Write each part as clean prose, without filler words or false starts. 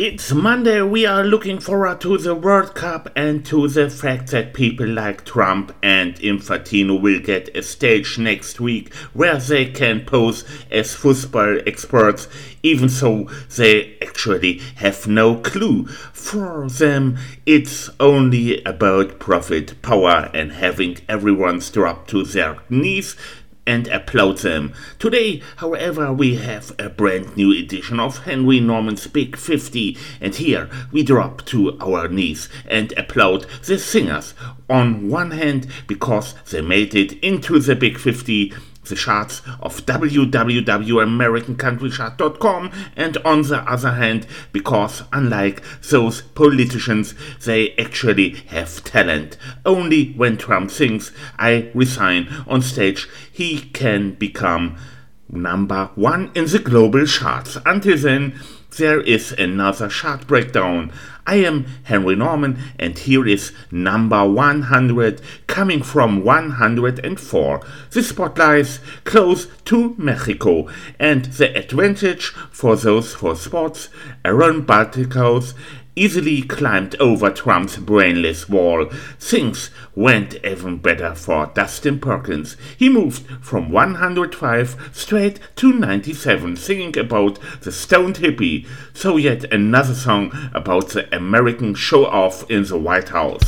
It's Monday. We are looking forward to the World Cup and to the fact that people like Trump and Infantino will get a stage next week where they can pose as football experts, even though they actually have no clue. For them, it's only about profit, power, and having everyone drop to their knees and applaud them. Today, however, we have a brand new edition of Henry Norman's Big 50, and here we drop to our knees and applaud the singers. On one hand, because they made it into the Big 50, the charts of www.americancountrychart.com, and on the other hand, because unlike those politicians, they actually have talent. Only when Trump sings "I resign" on stage, he can become number one in the global charts. Until then, there is another chart breakdown. I am Henry Norman, and here is number 100, coming from 104. The spot lies close to Mexico, and the advantage for those for sports, Aaron Balticos easily climbed over Trump's brainless wall. Things went even better for Dustin Perkins. He moved from 105 straight to 97, singing about the stoned hippie. So yet another song about the American show-off in the White House.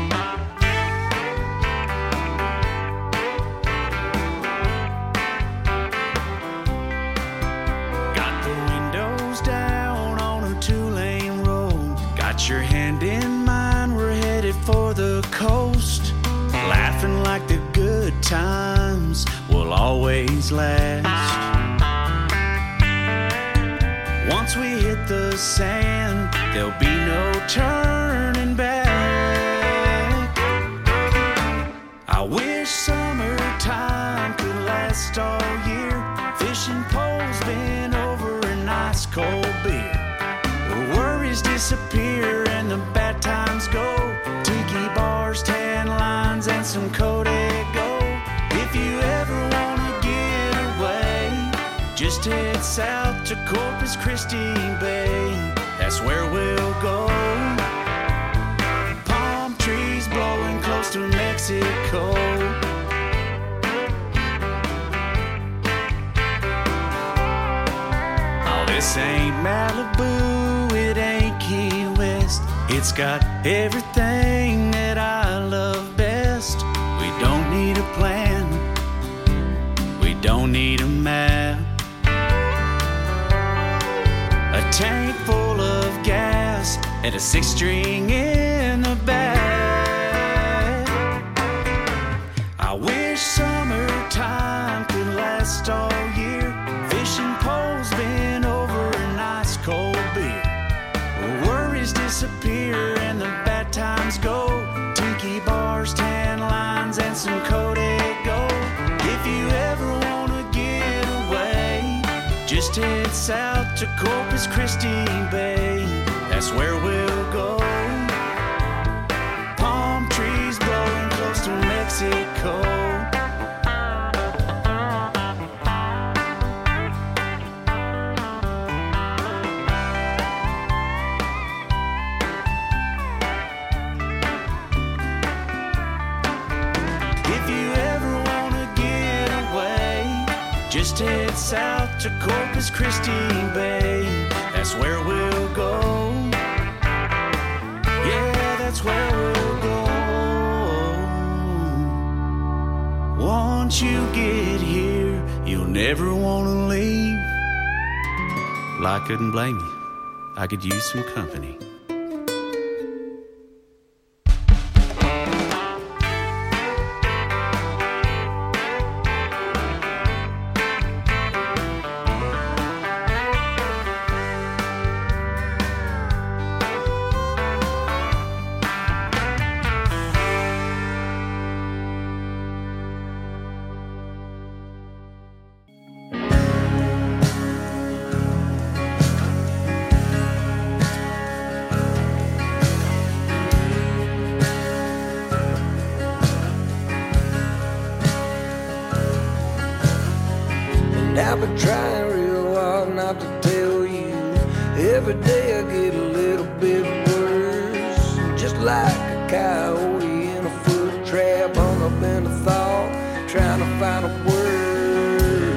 Got the windows down on a two-lane road. Got your hand in mine, we're headed for the coast. Laughing like the good times will always last. Once we hit the sand, there'll be no turning back. I wish summertime could last all year. Fishing poles bent over an ice cold beer. The worries disappear and the bad times go. Tiki bars, tan lines, and some Código. If you ever wanna get away, just head south to Corpus Christi Bay. That's where we'll go. Palm trees blowing close to Mexico. Oh, this ain't Malibu, it ain't Key West. It's got everything that I love best. We don't need a plan, we don't need a map. A tank full of gas and a 6-string in the back. I wish summertime could last all year. Fishing poles bent over an ice cold beer. Worries disappear and the bad times go. Tiki bars, tan lines, and some Código. If you ever wanna get away, just head south to Corpus Christi Bay. That's where we'll go. Palm trees blowing close to Mexico. If you ever wanna get away, just head south to Corpus Christi Bay. That's where we'll go. Yeah, that's where we'll go. Once you get here, you'll never wanna leave. Well, I couldn't blame you. I could use some company. coyote in a foot trap, hung up in a thought, trying to find a word.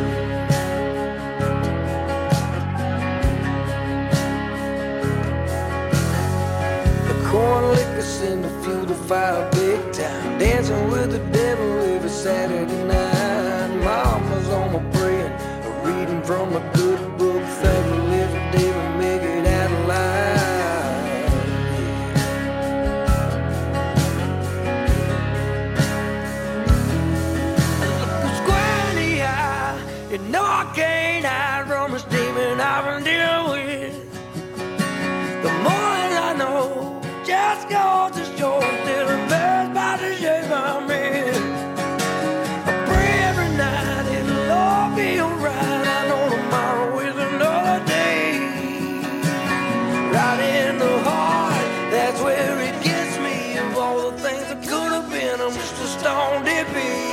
The corn liquor seemed to fuel the fire big time, dancing with the devil every Saturday night. Mama's on my praying, reading from a good book, think we'll live a day and make it out alive. Look square in the eye, you know I can't hide from this demon I've been dealing with. The more that I know, just goes to show, still embarrassed by the shape I'm in. I pray every night it'll all be alright. I know tomorrow is another day. Right in the heart, that's where it gets me. Of all the things that could have been, I'm just a stone dippy.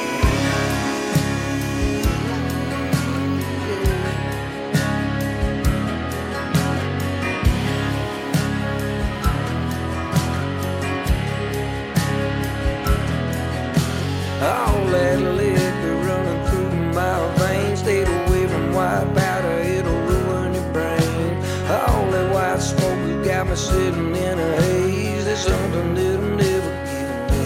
All that liquor running through my veins, stayed away from white powder, it'll ruin your brain. All that white smoke has got me sitting in a haze. There's something that'll never give me.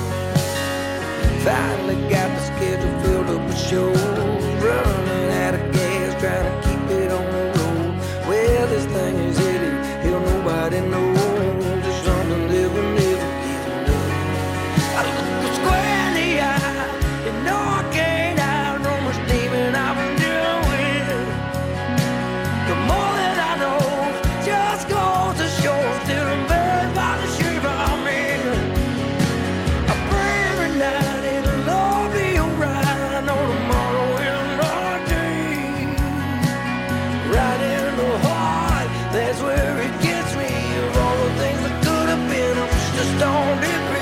Finally got the schedule filled up with shows, running out of gas, trying to keep it on the road. Well, this thing is headed, hell nobody knows. There's something that will never give me. I look square. You know I can't hide from this demon I've been dealing with. The more that I know, just goes to show, still embarrassed by the shape I'm in. I pray every night it'll all be alright. I know tomorrow is another day. Right in the heart, that's where it gets me. Of all the things that could have been, I'm just a stone dippy.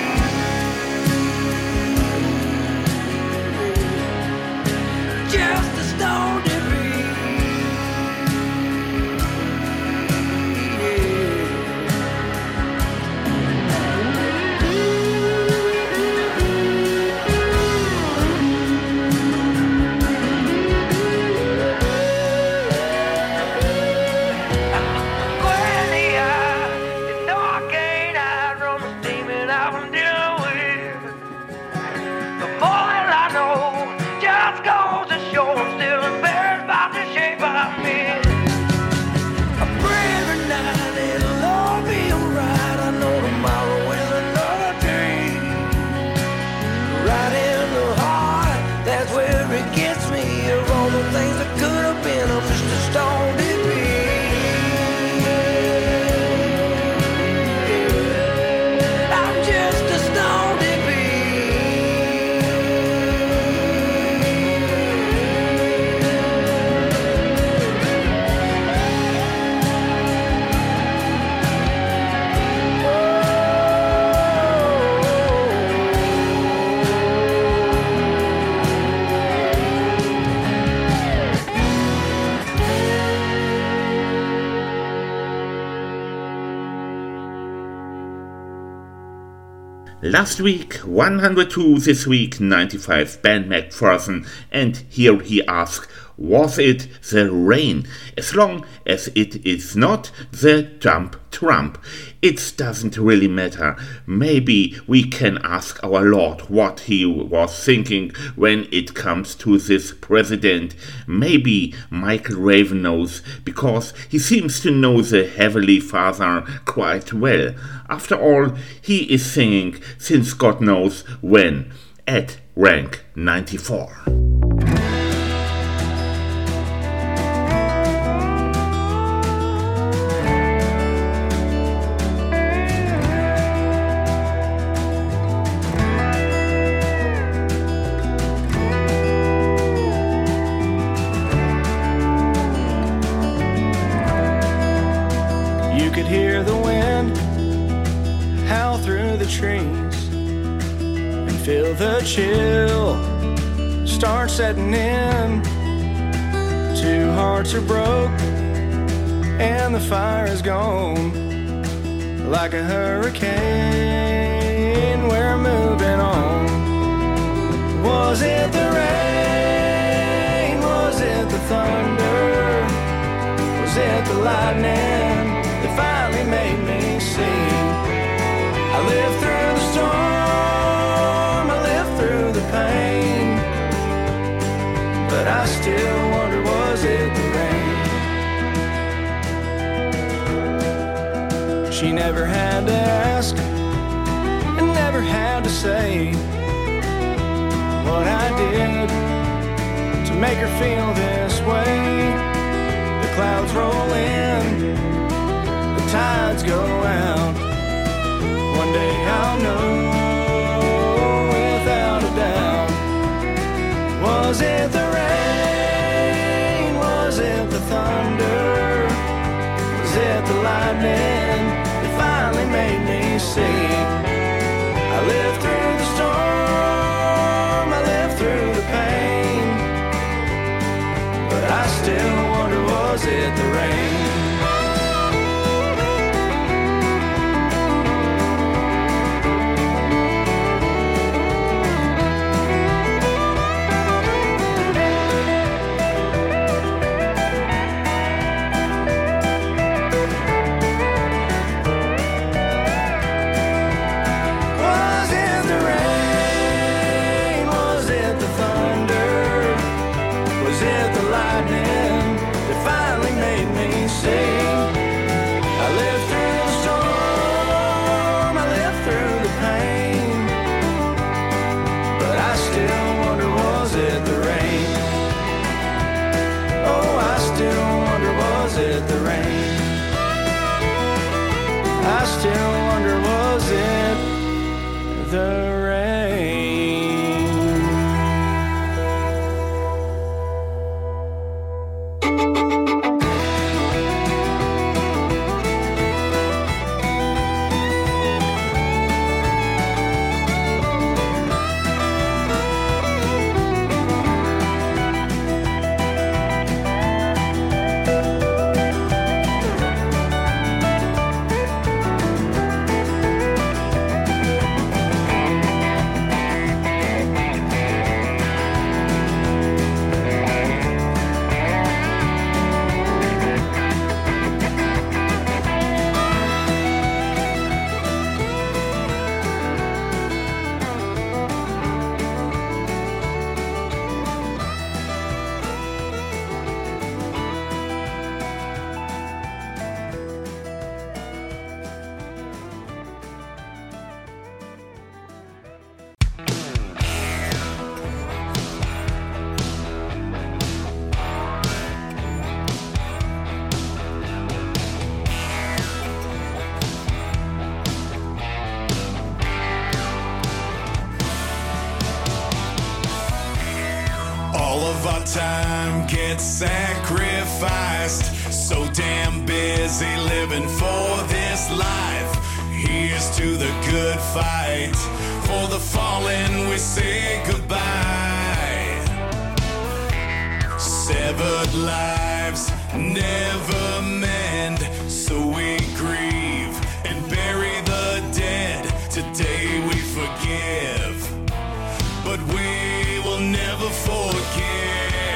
Just a stone dippy. You know I can't hide from the demon I've been dealing with. The more that I know, just goes to show, I'm still embarrassed by the shape I'm in. I pray every night it'll all be alright. I know tomorrow is another day. Right in the heart, that's where it gets me. Of all the things that could have been, I'm just a stone dippy. I'm just a stone dippy. Last week 102, this week 95, Ben McPherson, and here he asks, was it the rain? As long as it is not the Trump, it doesn't really matter. Maybe we can ask our Lord what he was thinking when it comes to this president. Maybe Michael Raven knows, because he seems to know the Heavenly Father quite well. After all, he is singing since God knows when, at rank 94. You could hear the wind howl through the trees and feel the chill start setting in. Two hearts are broke and the fire is gone like a hurricane. moving on. Was it the rain? Was it the thunder? Was it the lightning that finally made me see? I lived through the storm, I lived through the pain, but I still wonder, was it the rain? She never had to ask and never had to say what I did to make her feel this way. The clouds roll in, the tides go out. One day I'll know without a doubt. Was it the rain? Was it the thunder? Was it the lightning that finally made me see? I lived through the storm, I lived through the pain, but I still wonder, was it the rain? I still wonder, was it the rain? Time gets sacrificed, so damn busy living for this life. Here's to the good fight, for the fallen we say goodbye. Severed lives never mend, so we grieve and bury the dead. Today we forgive, but we will never forget.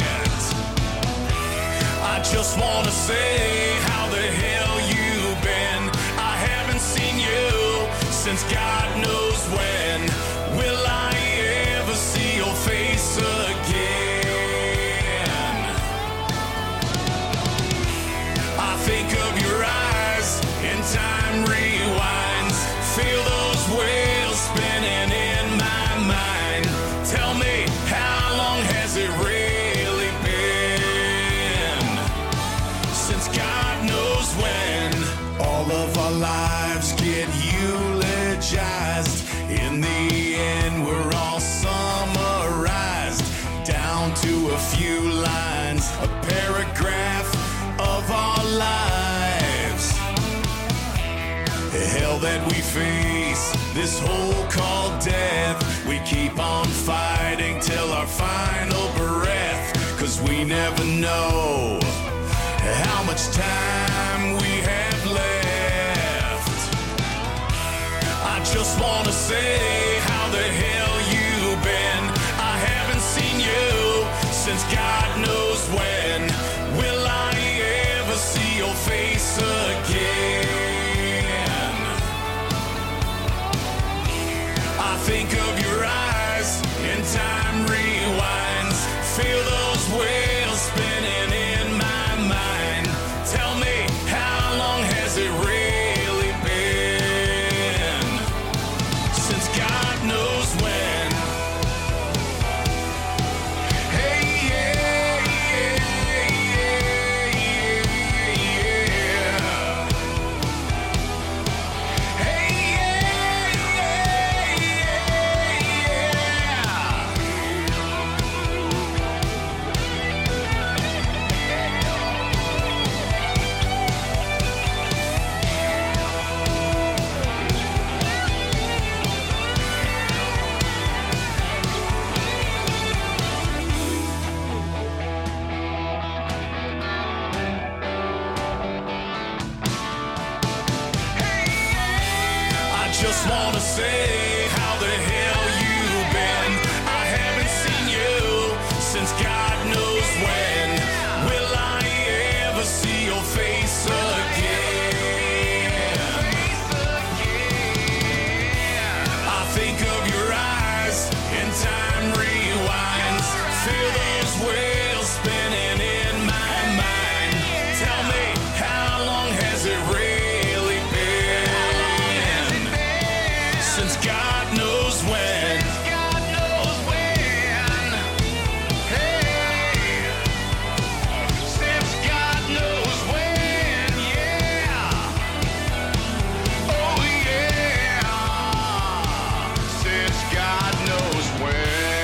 I just wanna say, how the hell you been? I haven't seen you since God knows when. Will I ever see your face again? I think of your eyes and time rewinds. Feel those wheels spinning in my mind. Tell me, how long has it really been since God knows when? All of our lives get eulogized. In the end, we're all summarized down to a few lines, a paragraph of our lives. The hell that we face, this hole called death, we keep on fighting till our final breath, 'cause we never know how much time we have left. I just wanna say, how the hell you been? I haven't seen you since God knows when. Will I ever see your face again? I think of your eyes and time rewinds. Feel those wheels spinning in my mind. Tell me, how long has it really been since God knows when? Hey, yeah, yeah, yeah, yeah. Hey, yeah, yeah, yeah, I just wanna say, how the hell you been? I haven't seen you since God knows when. Will I ever see your face again? I think of your eyes and time rewinds. Feel those wheels spinning in my mind. Tell me, how long has it really been since God knows when? God knows when. Hey, since God knows when, yeah. Oh yeah, since God knows when.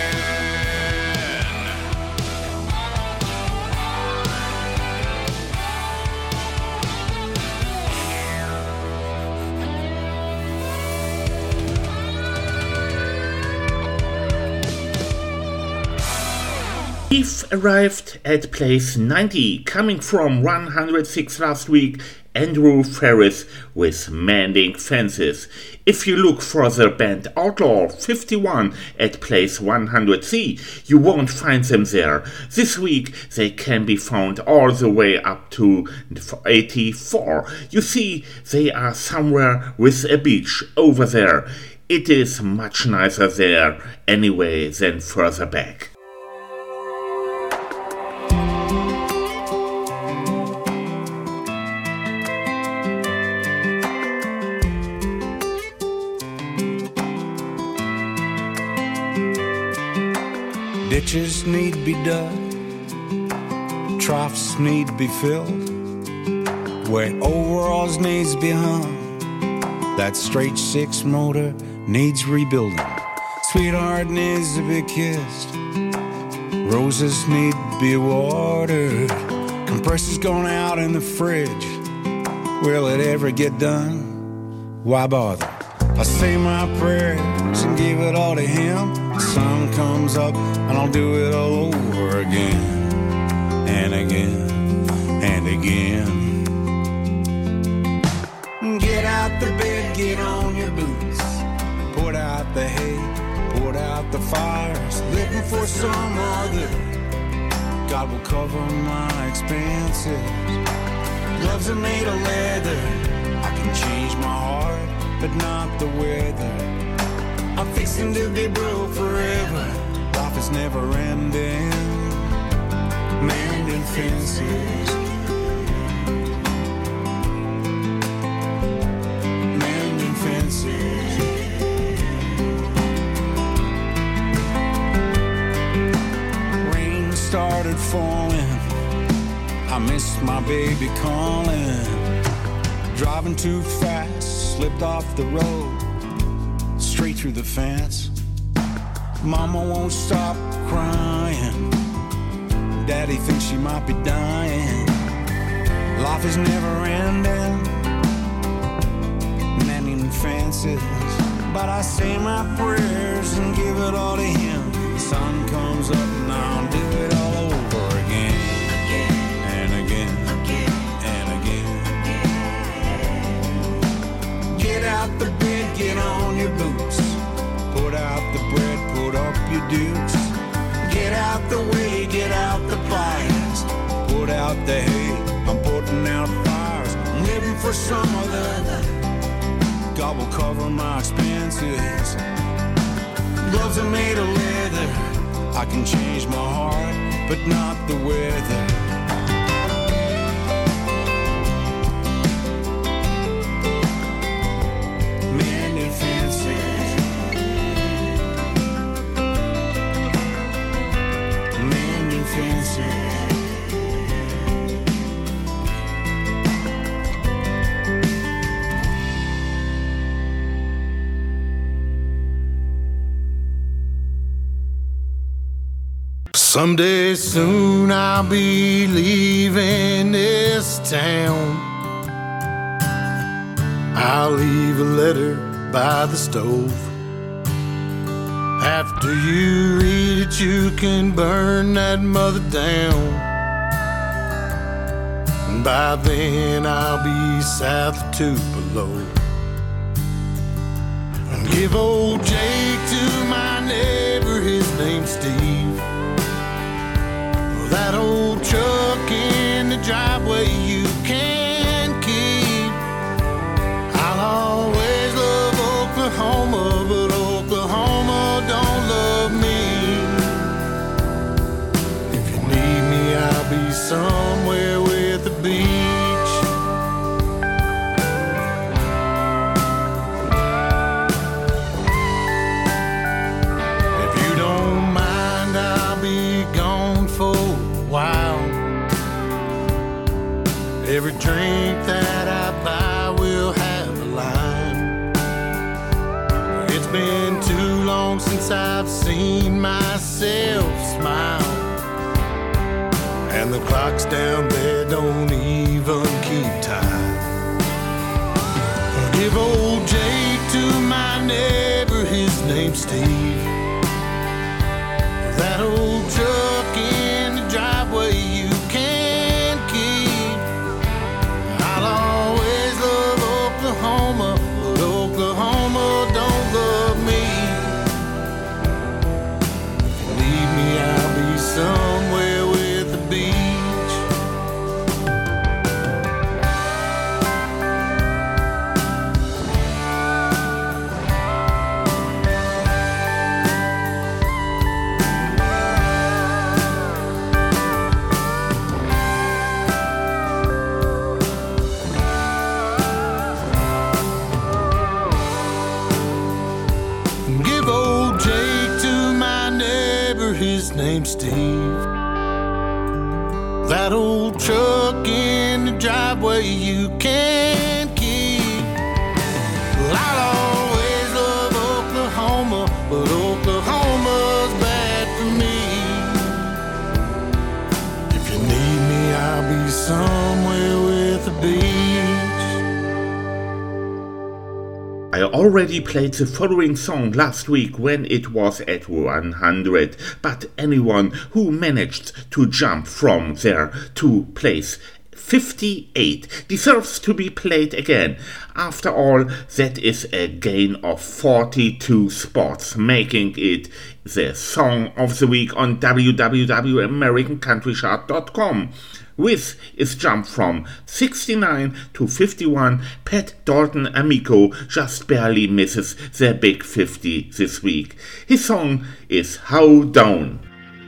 Keith arrived at place 90, coming from 106 last week. Andrew Ferris with Mending Fences. If you look for the band Outlaw 51 at place 100C, you won't find them there. This week they can be found all the way up to 84. You see, they are somewhere with a beach over there. It is much nicer there anyway than further back. Ditches need to be dug, troughs need to be filled, where overalls needs to be hung, that straight six motor needs rebuilding, sweetheart needs to be kissed, roses need to be watered, compressor's gone out in the fridge, will it ever get done? Why bother? I say my prayers and give it all to him. The sun comes up and I'll do it all over again and again and again. Get out the bed, get on your boots, put out the hay, put out the fires, living for some other. God will cover my expenses. Gloves are made of leather. I can change my heart, but not the weather. I'm fixing to be broke forever. Life is never ending. Mending fences, mending fences. Rain started falling. I missed my baby calling. Driving too fast, slipped off the road, straight through the fence. Mama won't stop crying. Daddy thinks she might be dying. Life is never ending. Mending fences. But I say my prayers and give it all to him. The sun comes up and I'll do it all over again. And again. And again. Get out the bed, get on your boots, put out God will cover my expenses. Gloves are made of leather. I can change my heart, but not the weather. Mending fences. Mending fences. Someday soon I'll be leaving this town. I'll leave a letter by the stove. After you read it, you can burn that mother down. And by then I'll be south of Tupelo. And give old Jake to my neighbor, his name's Steve. That old truck in the driveway you can keep. I'll always love Oklahoma, but Oklahoma don't love me. If you need me, I'll be somewhere with the beach. If you don't mind, I'll be gone for every drink that I buy will have a line. It's been too long since I've seen myself smile. And the clocks down there don't even keep time. I'll give old Jake to my neighbor, his name's Steve. That old truck in the driveway you can keep. I'll always love Oklahoma, but Oklahoma don't love me. If you need me, I'll be somewhere with the beach. His name's Steve. That old truck in the driveway you can keep. Well, I'll always love Oklahoma, but Oklahoma's bad for me. If you need me, I'll be somewhere with the beach. I already played the following song last week when it was at 100, but anyone who managed to jump from there to place 58 deserves to be played again. After all, that is a gain of 42 spots, making it the Song of the Week on www.americancountrychart.com. With its jump from 69 to 51, Pat Dalton Amico just barely misses the big 50 this week. His song is How Down.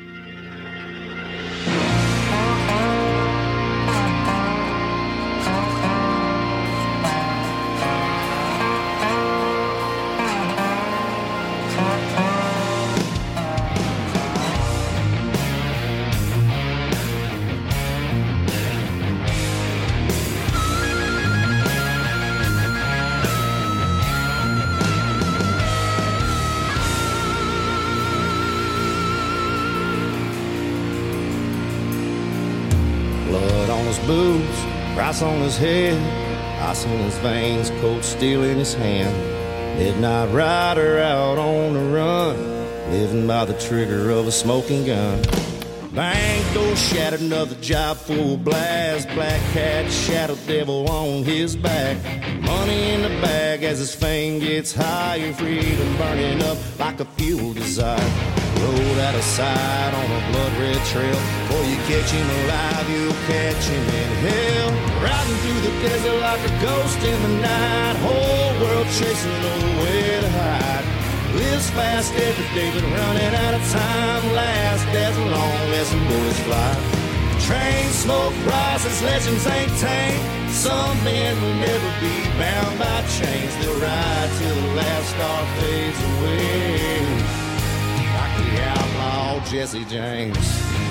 Boots, price on his head, ice in his veins, cold steel in his hand. Midnight rider out on the run, living by the trigger of a smoking gun. Bank door shattered, another job full blast. Black cat, shadow devil on his back. Money in the bag as his fame gets higher. Freedom burning up like a fuel desire. Rode out of sight on a blood-red trail. Before you catch him alive, you'll catch him in hell. Riding through the desert like a ghost in the night. Whole world chasing, nowhere to hide. Lives fast every day, but running out of time. Last as long as the bullets fly. Train smoke rises, legends ain't tame. Some men will never be bound by chains. They'll ride till the last star fades away, like the outlaw Jesse James.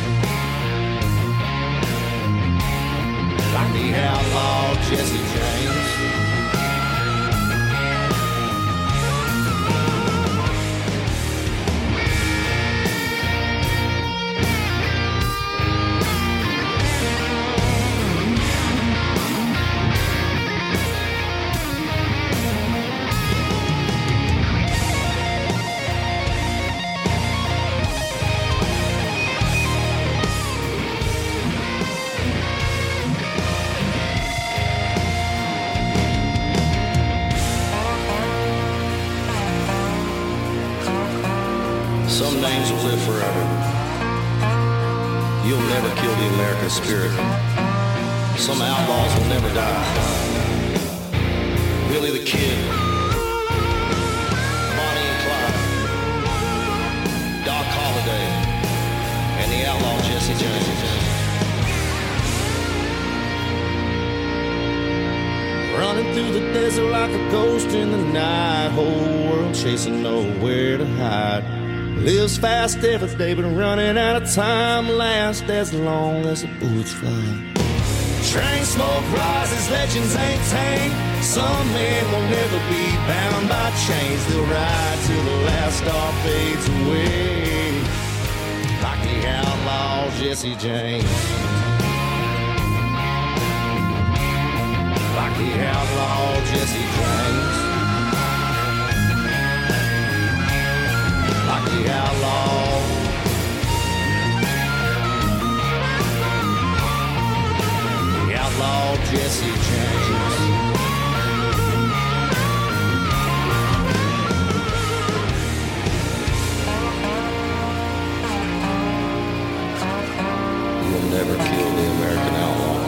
Like the outlaw Jesse James. Some names will live forever. You'll never kill the American spirit. Some outlaws will never die. Billy the Kid, Bonnie and Clyde, Doc Holliday, and the outlaw Jesse James. Running through the desert like a ghost in the night. Whole world chasing, nowhere to hide. Lives fast every day, but running out of time. Last as long as the bullets fly. Train smoke rises, legends ain't tame. Some men will never be bound by chains. They'll ride till the last star fades away, like the outlaw Jesse James. Like the outlaw Jesse James. Like the outlaw. The outlaw Jesse James. You'll never kill the American outlaw.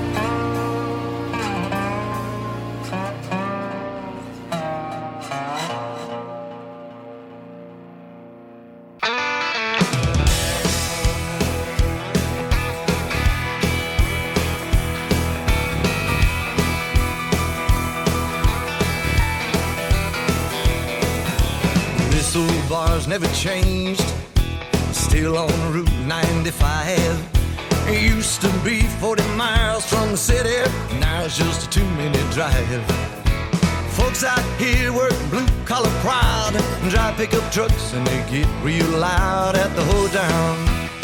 Bar's never changed, still on Route 95. It used to be 40 miles from the city, now it's just a 2-minute drive. Folks out here work blue-collar proud and drive pickup trucks, and they get real loud at the hoedown.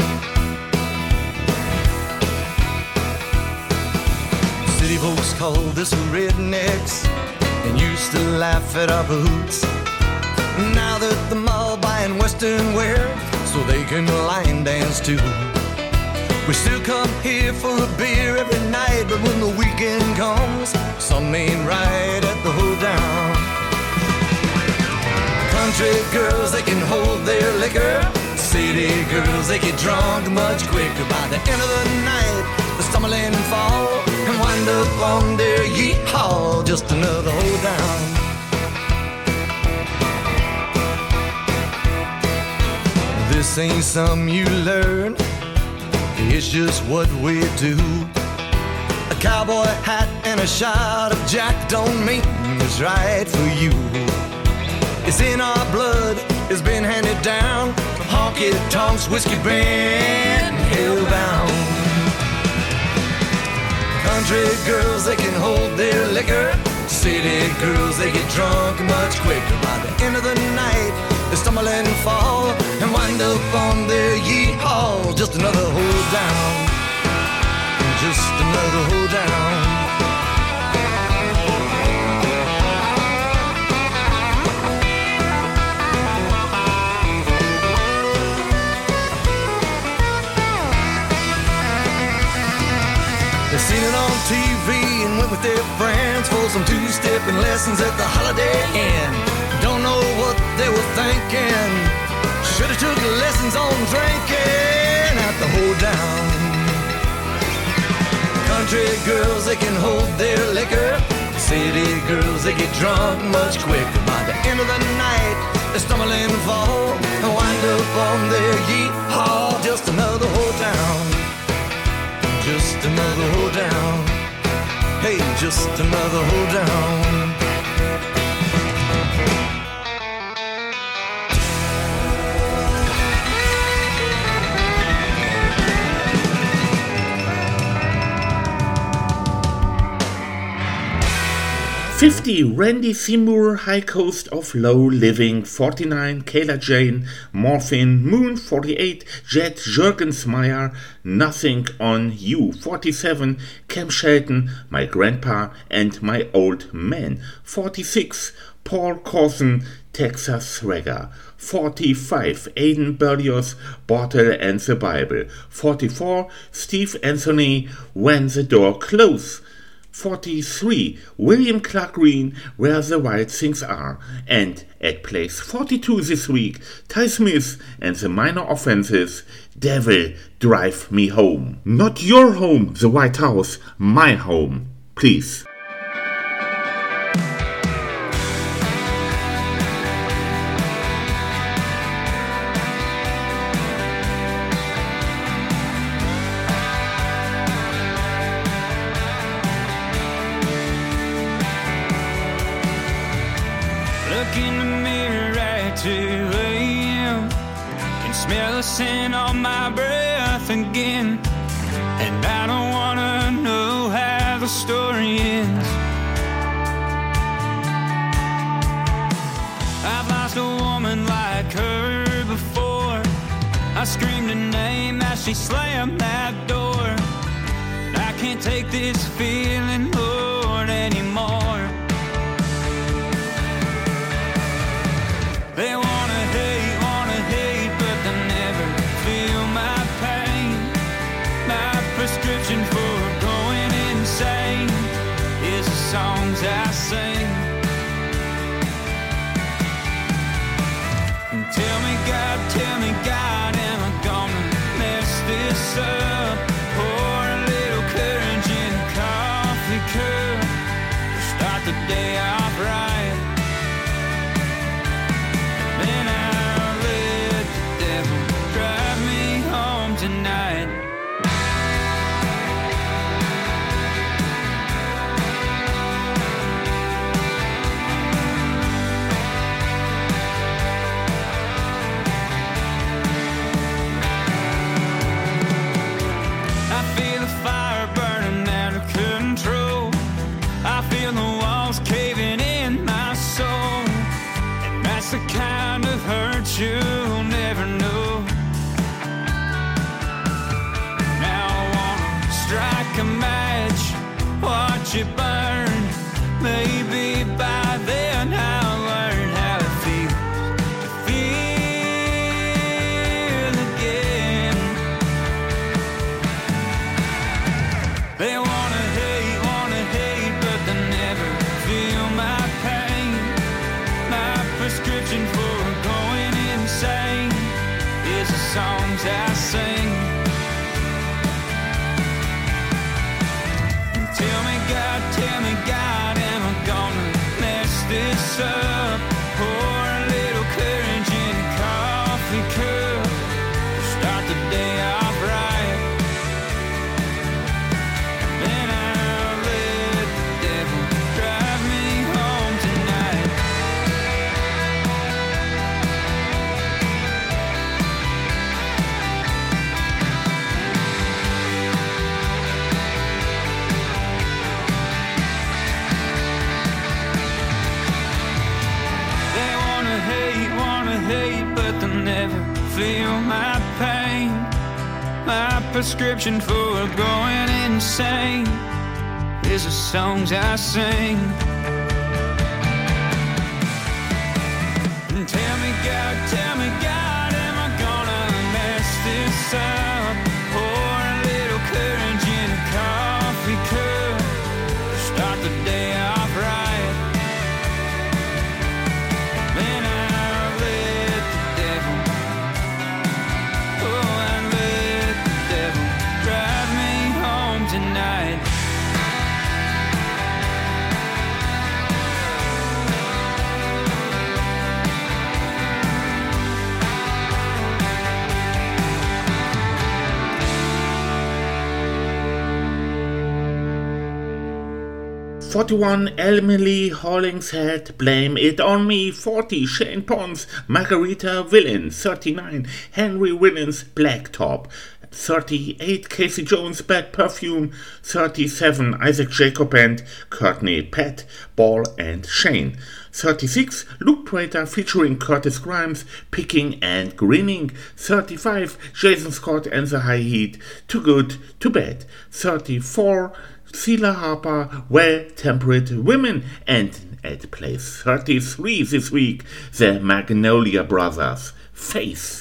City folks call this rednecks and used to laugh at our boots. Now that the mob buying Western wear so they can line dance too. We still come here for a beer every night, but when the weekend comes, some ain't right at the hoedown. Country girls, they can hold their liquor. City girls, they get drunk much quicker. By the end of the night, they stumble and fall and wind up on their yeehaw. Just another hoedown. This ain't something you learn, it's just what we do. A cowboy hat and a shot of Jack don't mean it's right for you. It's in our blood, it's been handed down. Honky tonks, whiskey band, hellbound. Country girls, they can hold their liquor. City girls, they get drunk much quicker. By the end of the night, they stumble and fall and wind up on their yeehaw. Just another hoedown. Just another hoedown. They seen it on TV and went with their friends for some two-stepping lessons at the Holiday Inn. Don't know what they were thinking. Should've took lessons on drinking at the hold down. Country girls, they can hold their liquor. City girls, they get drunk much quicker. By the end of the night, they stumble and fall and wind up on their yeehaw. Just another whole town. Just another whole down. Hey, just another whole down. 50, Randy Seymour, High Coast of Low Living. 49, Kayla Jane, Morphine. Moon. 48, Jet Jurgensmeyer, Nothing on You. 47, Cam Shelton, My Grandpa and My Old Man. 46, Paul Corson, Texas Swagger. 45, Aidan Berlioz, Bottle and the Bible. 44, Steve Anthony, When the Door Closes. 43, William Clark Green, Where the Wild Things Are. And at place 42 this week, Ty Smith and the Minor Offenses, Devil Drive Me Home. Not your home, the White House, my home, please. Sin on my breath again, and I don't wanna know how the story ends. I've lost a woman like her before. I screamed her name as she slammed that door. I can't take this feeling, Lord, anymore. They wanna hate, but they never feel my pain. My prescription for going insane is the songs I sing. And tell me God, am I gonna mess this up? Pour a little courage in a coffee cup to start the day off right. Then I'll let the devil drive me home tonight. I feel the fire burning out of control. I feel the walls caving in my soul. And that's the kind of hurt you'll never know. Now I wanna strike a match, watch it burn. Maybe by then I'll learn how it feels to feel again. They wanna hate, but they never feel my pain. My prescription for going insane is the songs I sing. And tell me God, am I gonna mess this up? Pour a little courage in a coffee cup to start the day off right. Then I'll let the devil drive me home tonight. They wanna hate, but they'll never feel my pain. My prescription for going insane is the songs I sing. And tell me God, am I gonna mess this up? Pour a little courage in a coffee cup to start the day off right. Then I'll let the devil 41, Emily Hollingshead, Blame It On Me. 40, Shane Pons, Margarita Villain. 39, Henry Williams, Blacktop. 38, Casey Jones, Bad Perfume. 37, Isaac Jacob and Courtney Pett, Ball and Shane. 36, Luke Prater featuring Curtis Grimes, Picking and Grinning. 35, Jason Scott and the High Heat, Too Good to Bad. 34, Sheila Harper, Well-Temperate Women. And at place 33 this week, the Magnolia Brothers, Face.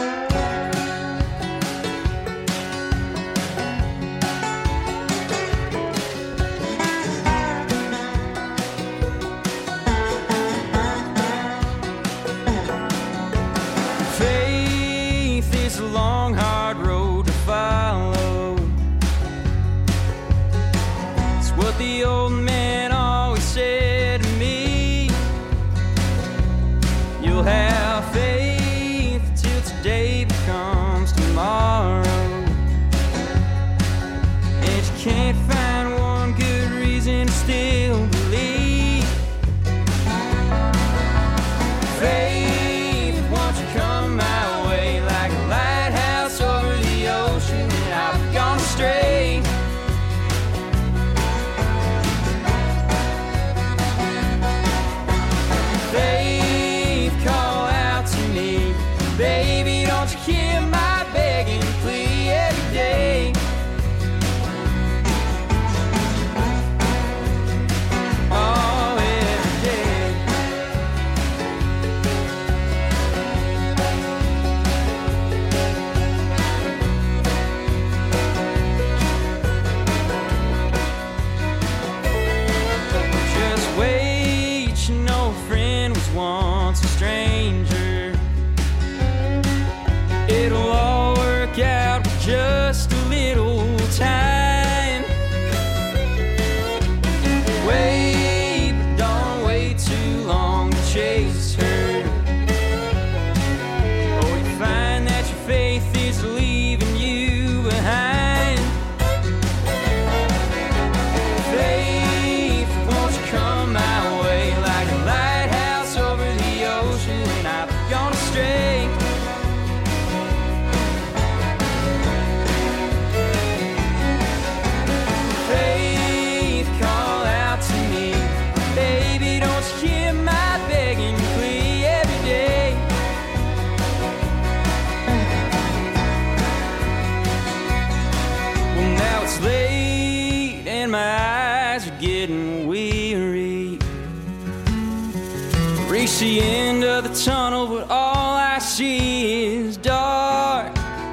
The end of the tunnel, but all I see is dark.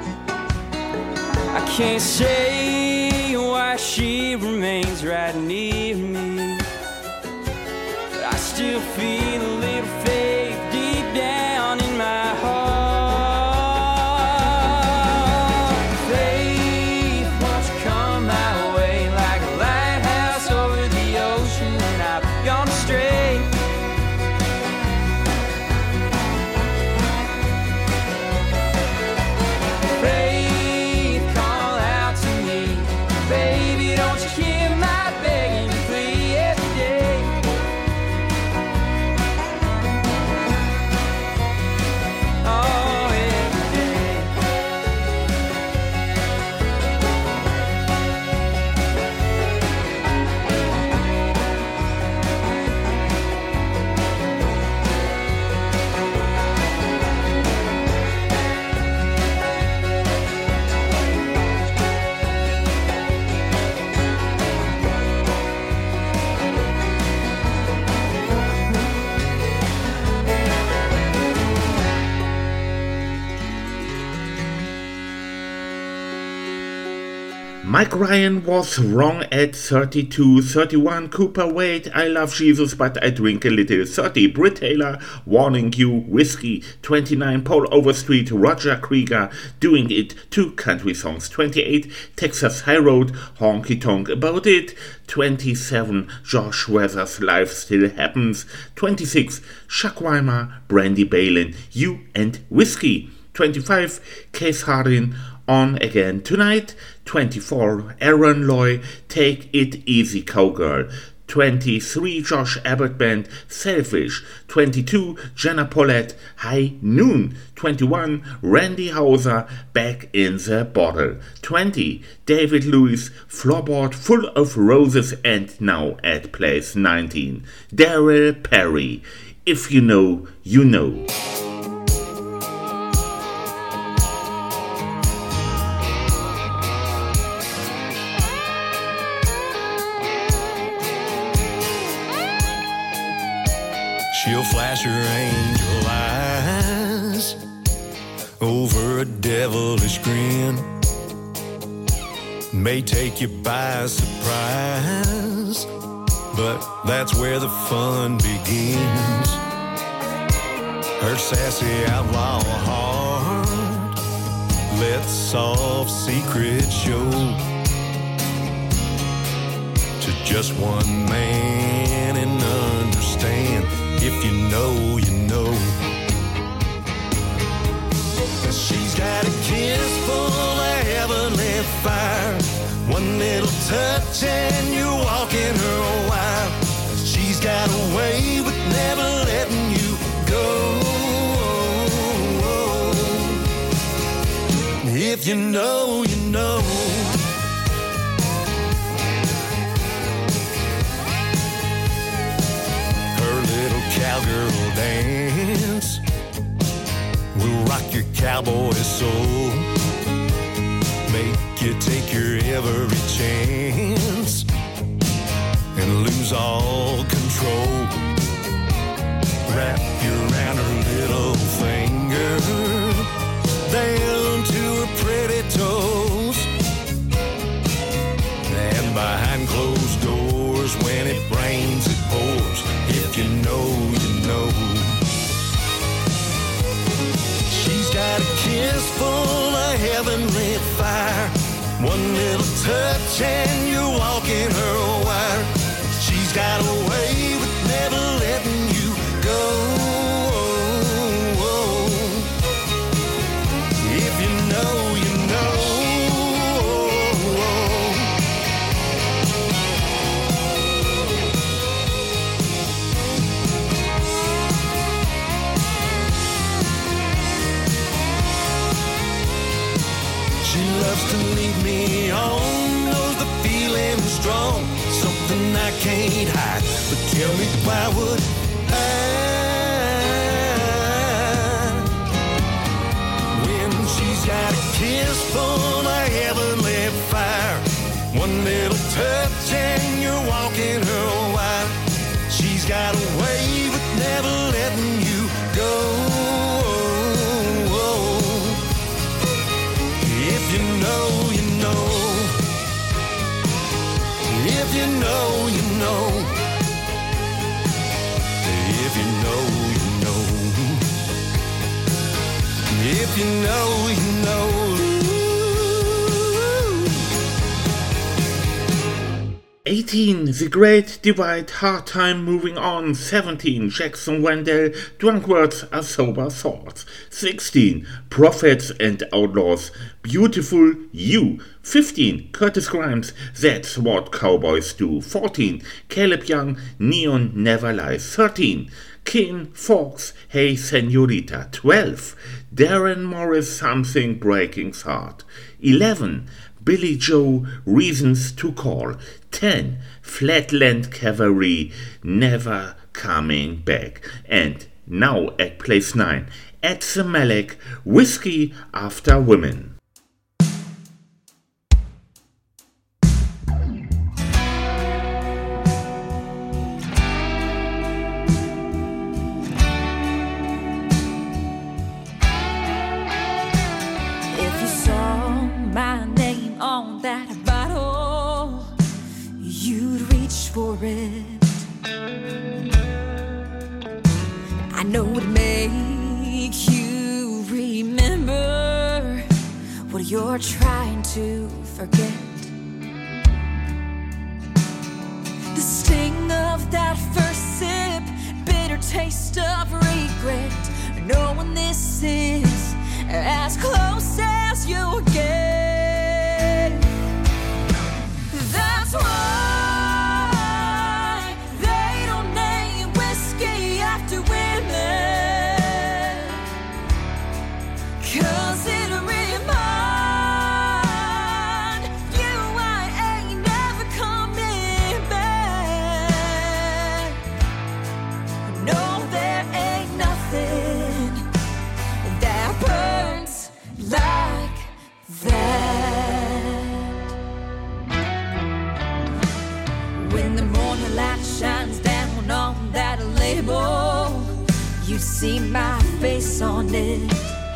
I can't say why she remains right near me, but I still feel a little faith deep down in my heart. Faith, won't you come my way like a lighthouse over the ocean when I've gone astray. Mike Ryan was wrong at 32. 31, Cooper Wade, I love Jesus but I drink a little. 30, Britt Taylor, Warning You, Whiskey. 29, Paul Overstreet, Roger Krieger, Doing It, 2 country songs. 28, Texas High Road, Honky Tonk About It. 27, Josh Weathers, Life Still Happens. 26, Chuck Weimer, Brandy Balin, You and Whiskey. 25, Case Hardin, On Again Tonight. 24, Aaron Loy, Take It Easy Cowgirl. 23 Josh Abbott Band, Selfish. 22 Jenna Paulette, High Noon. 21 Randy Houser, Back in the Bottle. 20 David Lewis, Floorboard Full of Roses. And now at place 19 Daryl Perry, If You Know, You Know. She'll flash her angel eyes over a devilish grin. May take you by surprise, but that's where the fun begins. Her sassy outlaw heart lets soft secrets show to just one man and understand. If you know, you know. She's got a kiss full of heavenly fire. One little touch and you're walking her wild. She's got a way with never letting you go. If you know, you know. Cowgirl dance will rock your cowboy soul, make you take your every chance and lose all control. Wrap you around her little finger down to her pretty toes, and behind closed doors when it rains it pours. If you know, you know. She's got a kiss full of heavenly fire. One little touch and you're walking her wire. She's got a way with never letting you go. If you know, you know. To lead me on, knows the feeling's strong, something I can't hide. But tell me, why would I? When she's got a kiss full of heavenly fire, one little touch and you're walking her wild. She's got a way with never letting you go. If you know, you know. If you know, you know. If you know, you know. If you know, you know. 18 The Great Divide, Hard Time Moving On. 17 Jackson Wendell, Drunk Words Are Sober Thoughts. 16 Prophets and Outlaws, Beautiful You. 15 Curtis Grimes, That's What Cowboys Do. 14 Caleb Young, Neon Never Lies. 13 Ken Fox, Hey Senorita. 12 Darren Morris, Something Breaking's Heart. 11 Billy Joe, Reasons to Call. 10 Flatland Cavalry, Never Coming Back. And now at place 9 Ed Malek, Whiskey After Women. If you saw my name on that bottle, you'd reach for it. I know it'd make you remember what you're trying to forget. The sting of that first sip, bitter taste of regret, knowing this is as close as you'll get. That's why see my face on it.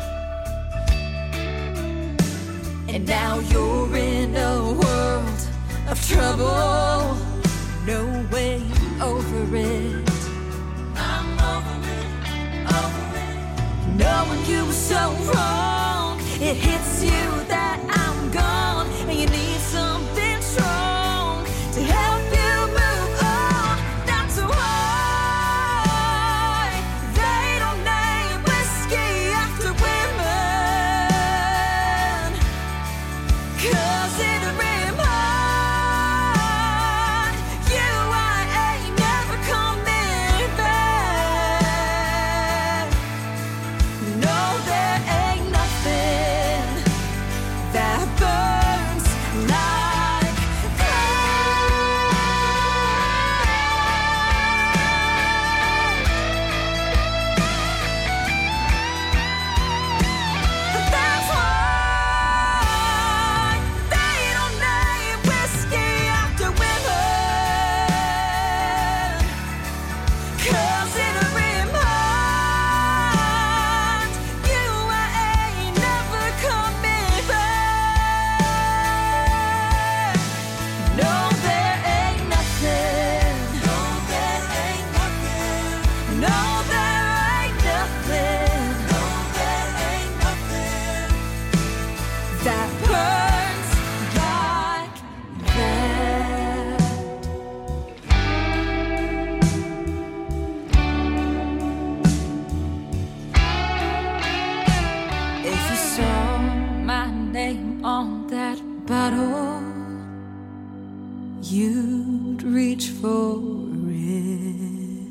And now you're in a world of trouble, no way over it. I'm over it. Knowing you were so wrong, it hits you that I'm gone, and you need something strong to help you move on. Not so high. They don't name whiskey after women, 'cause it reminds you I ain't never coming back. No, there ain't nothing that burns like that's why they don't name whiskey after women, 'cause it reminds you I ain't never coming back. No, there ain't nothing. No, there ain't nothing. No, there ain't nothing. No, there ain't nothing that burns like that. If you saw my name on that bottle, you'd reach for it.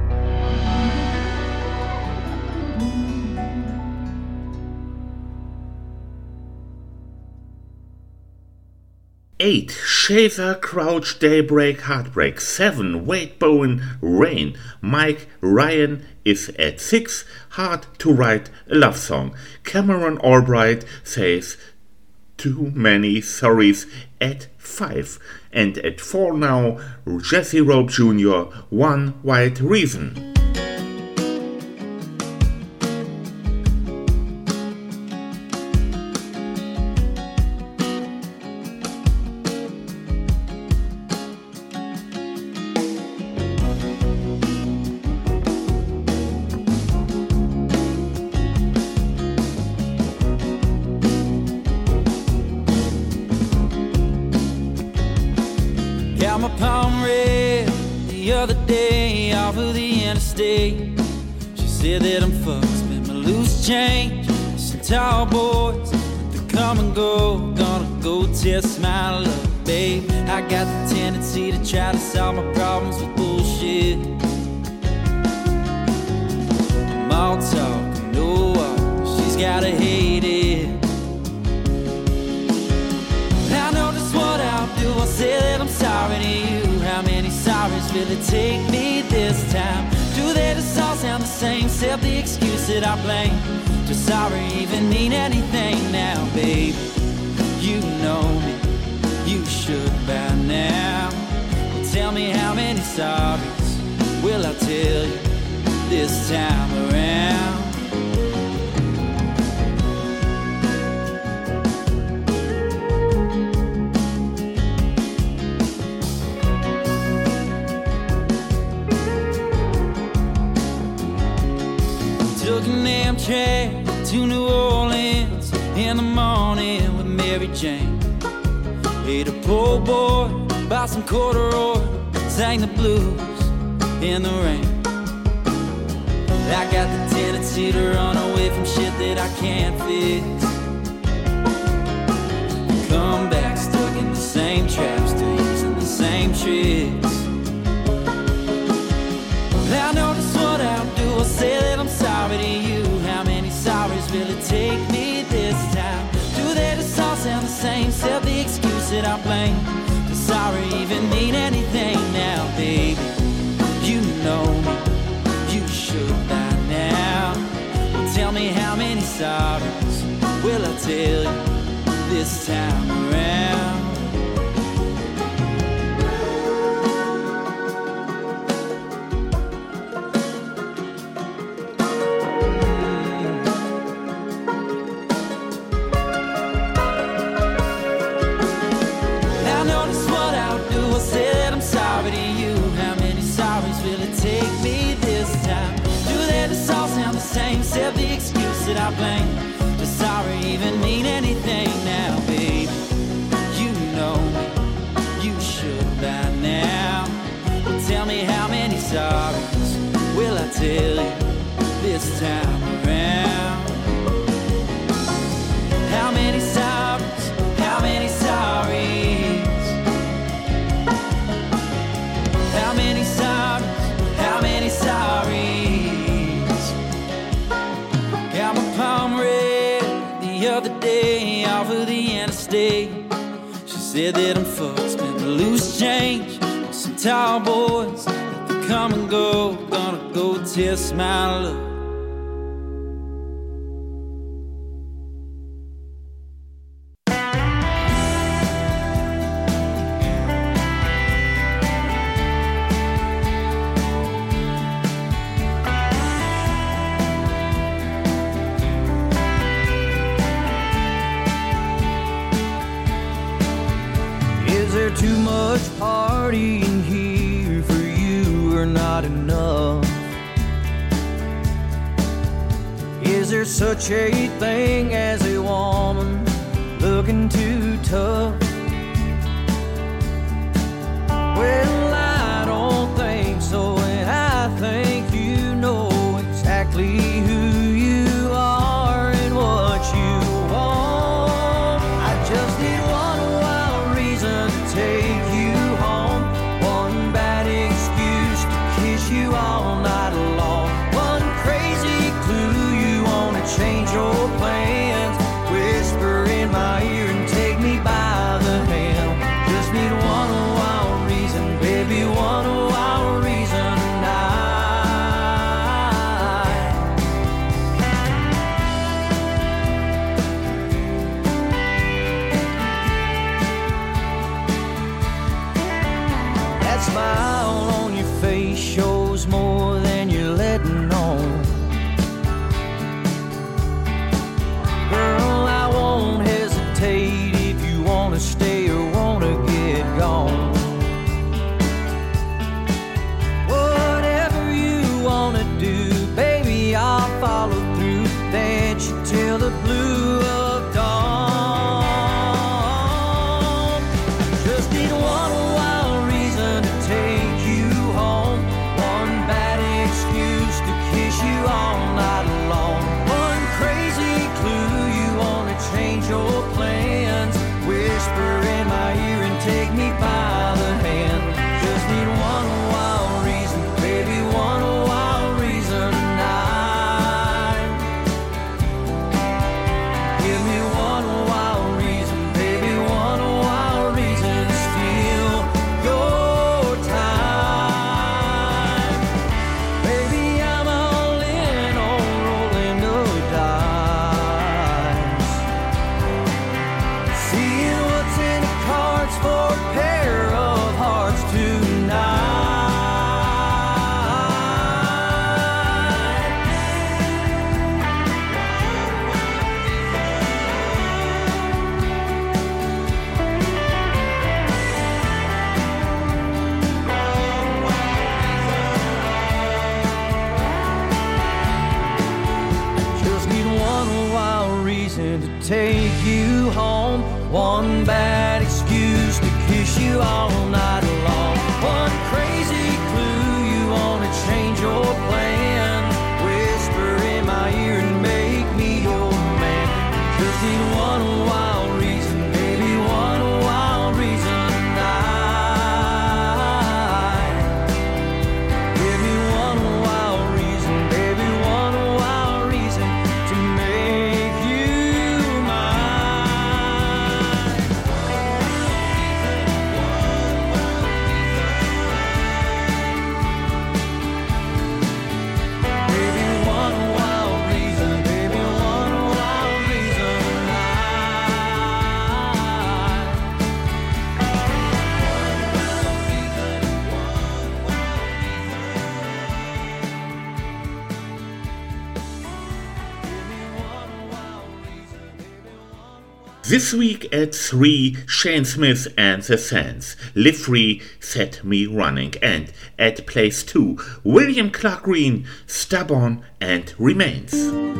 8. Shazer, Crouch, Daybreak, Heartbreak. 7. Wade Bowen, Rain. Mike Ryan is at 6. Hard to Write a Love Song. Cameron Albright says Too Many Sorries at 5. And at 4 now, Jesse Rope Jr., One White Reason. Got my palm read the other day off of the interstate. She said that I'm fucked, spent my loose change. Some tall boys that come and go, gonna go test my luck, babe. I got the tendency to try to solve my problems with bullshit. I'm all talk, no walk, she's gotta hate it. I know just what I'll do, I'll say that I'm sorry to you. How many sorries will it take me this time? Do they just all sound the same, except the excuse that I blame? Does sorry even mean anything now, babe? You know me, you should by now. Well, tell me how many sorries will I tell you this time around? Took an Amtrak to New Orleans in the morning with Mary Jane. Ate a po' boy, bought some corduroy, sang the blues in the rain. I got the tendency to run away from shit that I can't fix. Come back stuck in the same trap, still using the same tricks. I know just what I'll do, I'll say that I'm sorry to you. How many sorries will it take me this time? Do they just all sound the same, except the excuse that I blame? Does sorry even mean anything now, baby? You know me, you should by now. Well, tell me how many sorries will I tell you this time around? have the excuse that I blame. Does sorry even mean anything now, baby? You know you should by now. Well, tell me how many sorries will I tell you this time around? How many sorries? How many sorries? How many sorries? How many sorries? Got my palm read the other day off of the interstate. She said that I'm fucked, spent the loose change on some tall boys. Let them come and go, gonna go test my luck. Too much partying here for you or not enough? Is there such a thing as a woman looking too tough? Well, I don't think so, and I think you know exactly who you are and what you want. I just need one wild reason to take you home, one bad excuse to kiss you all night long, one crazy clue you want to change your plans, whisper in my ear and take me by the hand. Just need one wild reason, baby, one wild reason tonight. That smile on your face shows more than you're letting on. Girl, I won't hesitate if you want to stay or want to get gone. Whatever you want to do, baby, I'll follow through. Dance you till the blue of dawn. Just need one wild reason to take you home, one bad excuse to kiss you all night long, one crazy clue you want to change your plans, whisper in my ear and take me by the hand. Just need one wild reason, baby, one wild reason tonight. Give me one wild reason, baby, one wild reason to steal your time. Baby, I'm all in on rolling the dice, seeing what's in the cards for a pair of hearts tonight. Just need one wild reason to take you home, one bad excuse to kiss you all night long, one crazy clue you want to change your plans, whisper in my ear and make me your man. Just need one wild reason, baby, one wild reason tonight. Give me one wild reason, baby, one wild reason to make you mine. This week at 3, Shane Smith and the Sands, Live Free, Set Me Running, and at place 2, William Clark Green, Stubborn and Remains.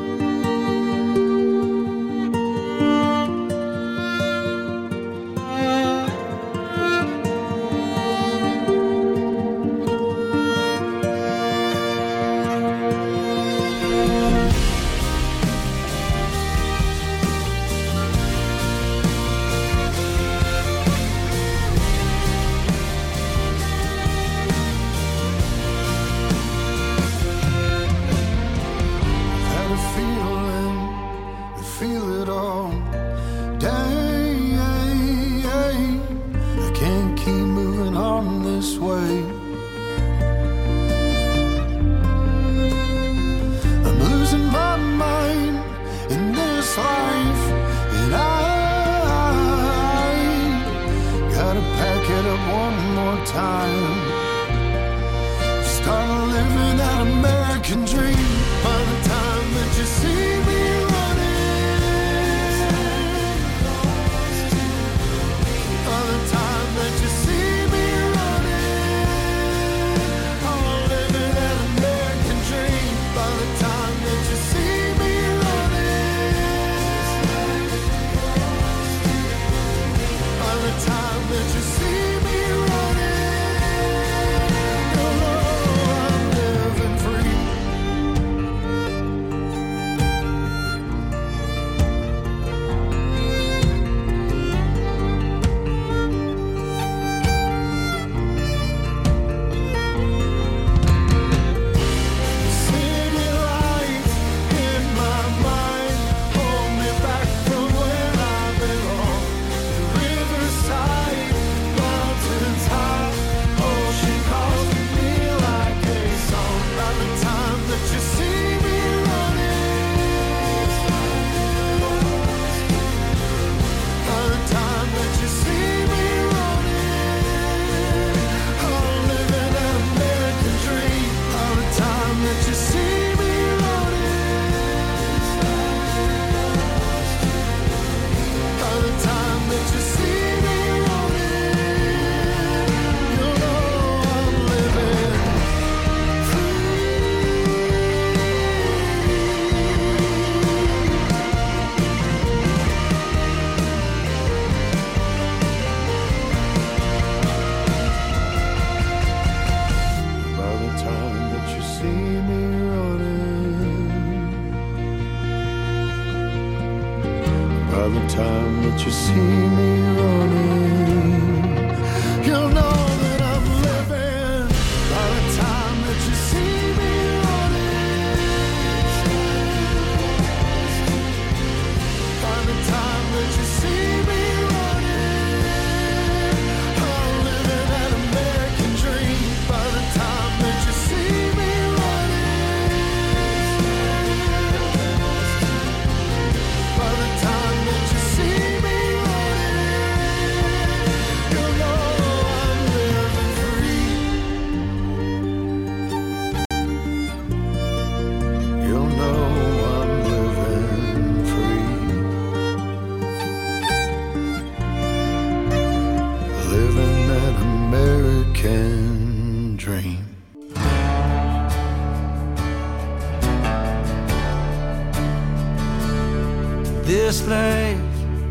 This life,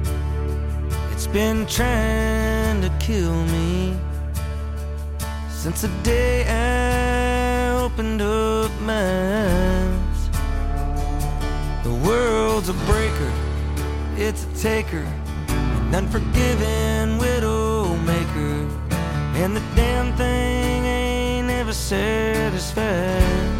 it's been trying to kill me since the day I opened up my eyes. The world's a breaker, it's a taker, an unforgiving widow maker, and the damn thing ain't ever satisfied.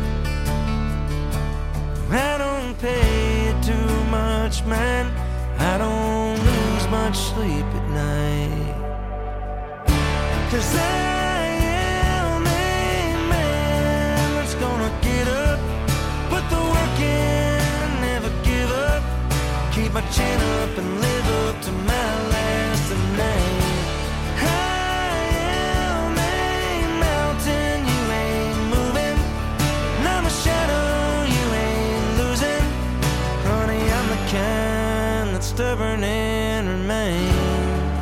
I don't pay it too much, man. I don't lose much sleep at night, 'cause I am a man that's gonna get up, put the work in, never give up, keep my chin up and live up to my last name. I am a mountain, you ain't moving, and I'm a shadow, you ain't losing. Honey, I'm the kind that's stubborn and remains.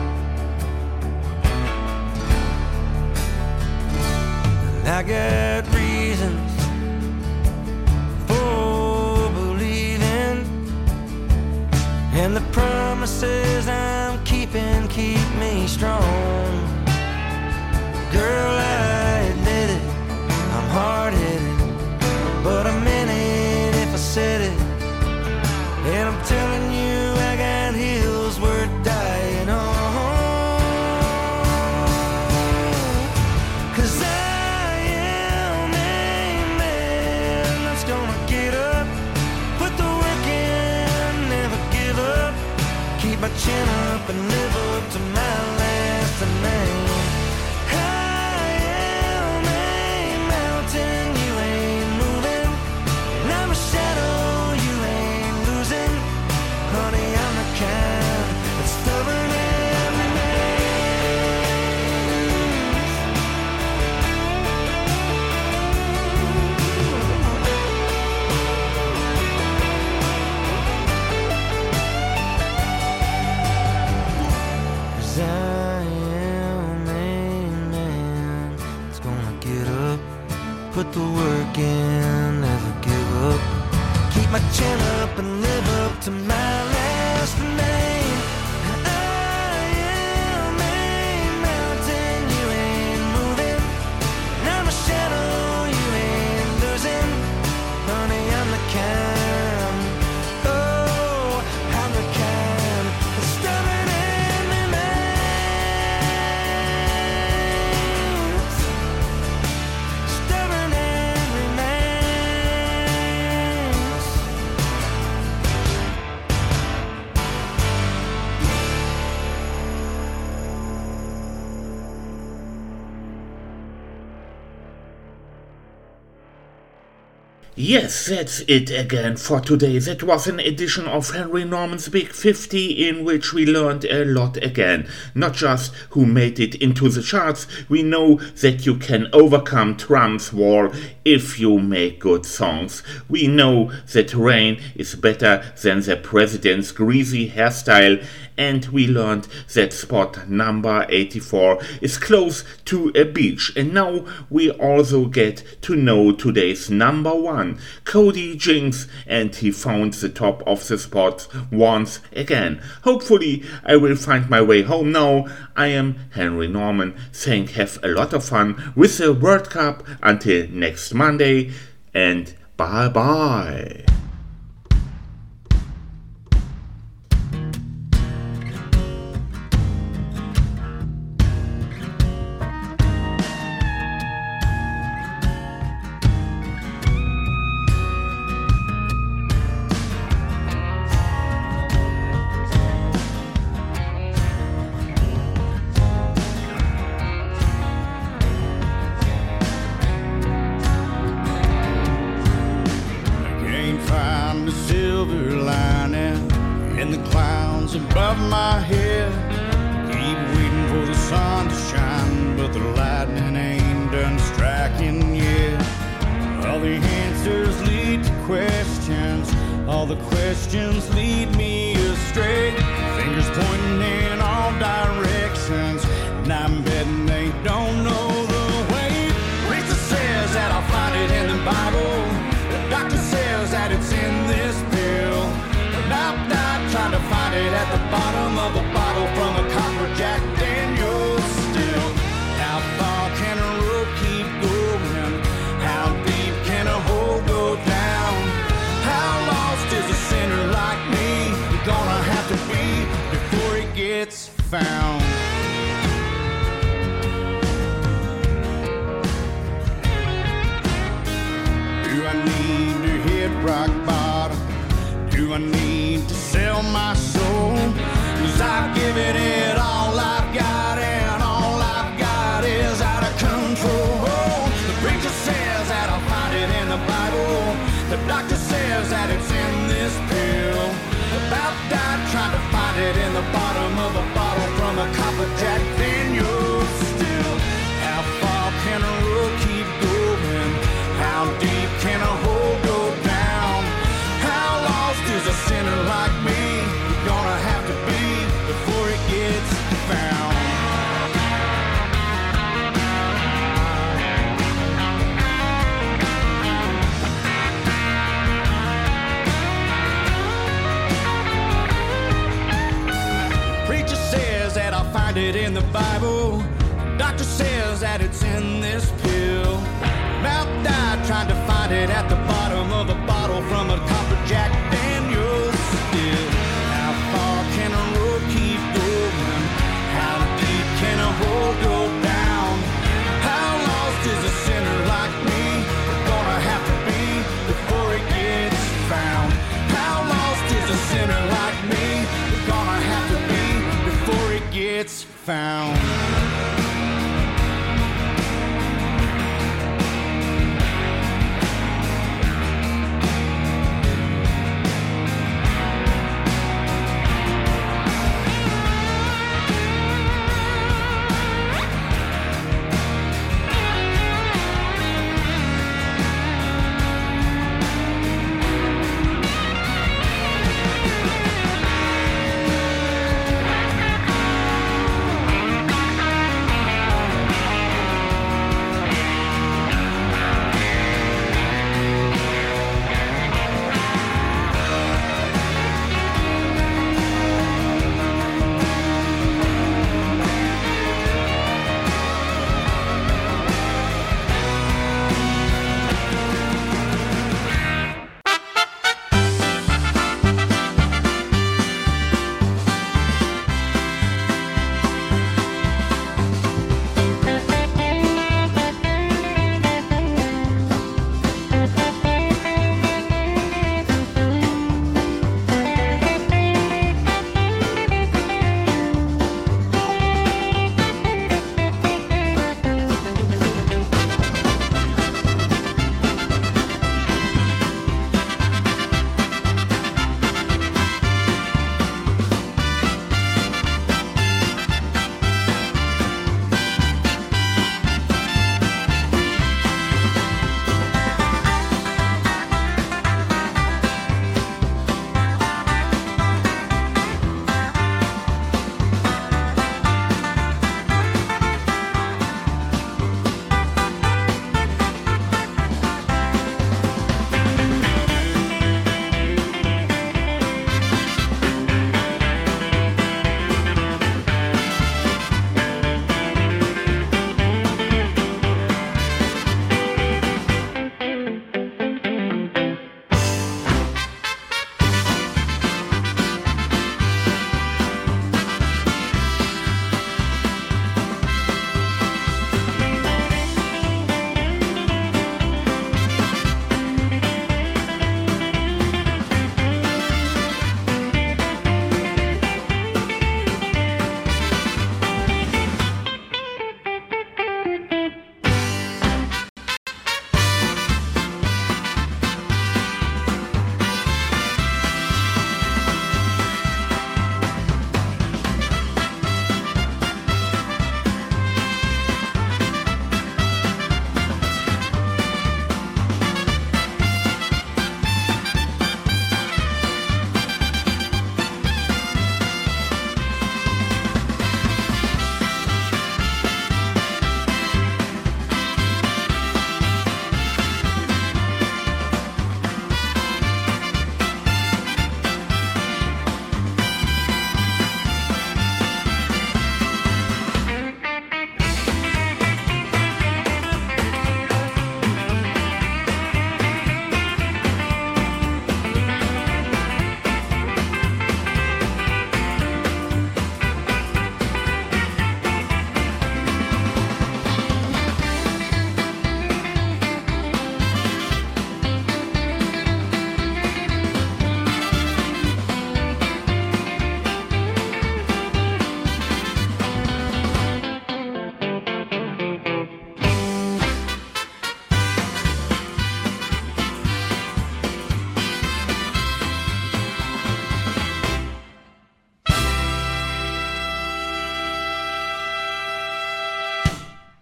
And I got reasons for believing, and the promises I'm keeping keep me strong. Girl, I admit it, I'm hard-headed, but I meant it if I said it. And I'm telling you, I got hills worth dying on. 'Cause I am a man that's gonna get up, put the work in, never give up, keep my chin up and live up to my last name. Put the work in, never give up, keep my chin up and live up to my last name. I am a mountain, you ain't moving, and I'm a shadow, you ain't losing. Honey, I'm the kind, oh, I'm the kind that's stubborn and remains. Stubborn and remains. Yes, that's it again for today. That was an edition of Henry Norman's Big 50 in which we learned a lot again. Not just who made it into the charts, we know that you can overcome Trump's wall if you make good songs. We know that Rain is better than the president's greasy hairstyle, and we learned that spot number 84 is close to a beach. And now we also get to know today's number 1, Cody Jinks, and he found the top of the spots once again. Hopefully I will find my way home now. I am Henry Norman, saying have a lot of fun with the World Cup until next Monday, and bye bye. Above my head, keep waiting for the sun to shine, but the lightning ain't done striking yet. All the answers lead to questions, all the questions lead me astray. Fingers pointing in all directions, and I'm betting they don't know the way. Preacher says that I'll find it in the Bible, the doctor says that it's in this pill. I've died trying to find it at the bottom of a bottle from a copper Jack Daniels still. How far can a rope keep going? How deep can a hole go down? How lost is a sinner like me gonna have to be before he gets found? Do I need to hit rock bottom? Do I need to sell my soul? 'Cause I've given it all I've got, and all I've got is out of control. The preacher says that I'll find it in the Bible, the doctor says that it's in this pill. About died trying to find it in the bottom of a bottle from a copper Jack Daniels still. How far can a road keep going? How deep can a hole go down? How lost is a sinner like me gonna have to be find it in the Bible. Doctor says that it's in this pill. About died trying to find it at the bottom of a bottle from a copper Jack Daniels still. How far can a road keep going? How deep can a hole go down? How lost is a sinner like me gonna have to be before it gets found? How lost is a sinner like me gonna have to be before it gets found?